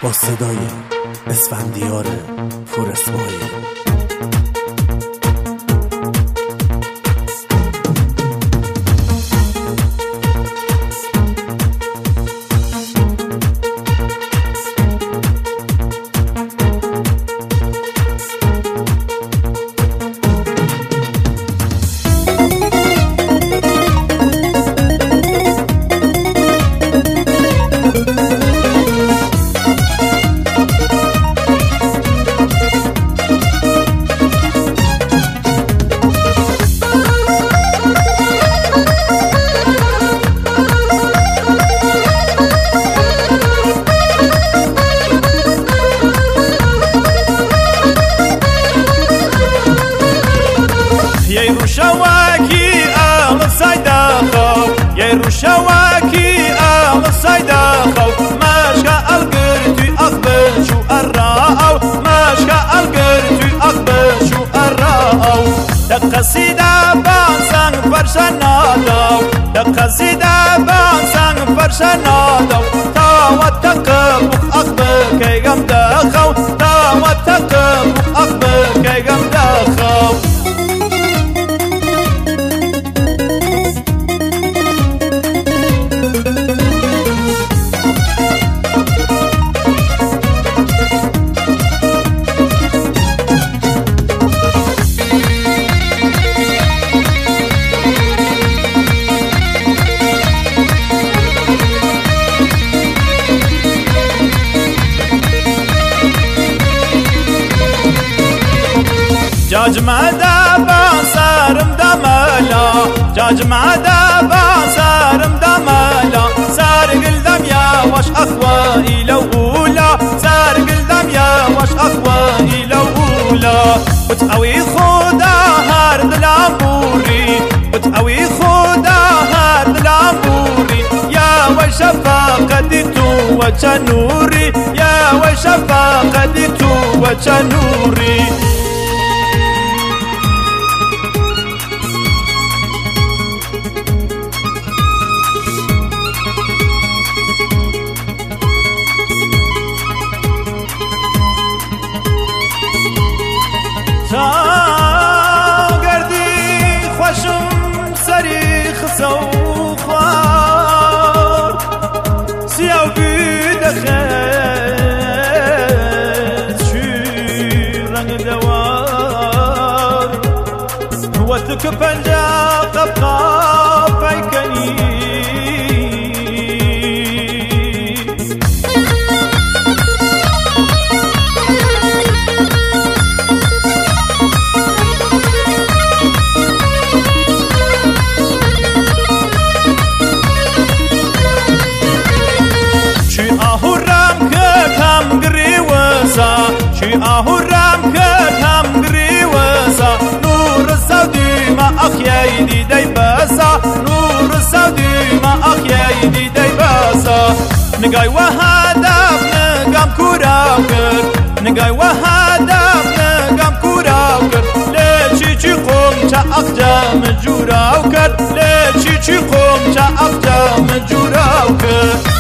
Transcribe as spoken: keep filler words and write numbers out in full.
با صدای اسفندیار پور اسماعیل. شواكي أغلى صيداخو يا شواكي أغلى صيداخو ماشكا القرتي أقبل شو الراو ماشكا القرتي أقبل شو الراو تقصيدا بانسان فرشنادو تقصيدا بانسان فرشنادو تاوى تقبق أقبل كي قمداخو تاوى تقبق أقبل كي قمداخو جاج معدا بانسارم دمالا جاج معدا بانسارم دمالا سار قلدم يا وش أخوائي لولا سار قلدم يا وش أخوائي لولا وتقوي خودا هارد العموري وتقوي خودا هارد العموري يا وشفاقتي تو وجنوري يا وشفاقتي تو وجنوري گردی خوشم سری خسو خوار سیاو بیده خیت شی رنگ دوار وتک پنجا قبقا پیکنی شي أهرام كرهم قريوسا نور السودي ما أخيايدي داي باسا نور السودي ما أخيايدي داي باسا نقاي وهدف نقام كوراوكر نقاي وهدف نقام كوراوكر ليشي چي قوم چا أخجام جوراوكر ليشي چي قوم چا أخجام جوراوكر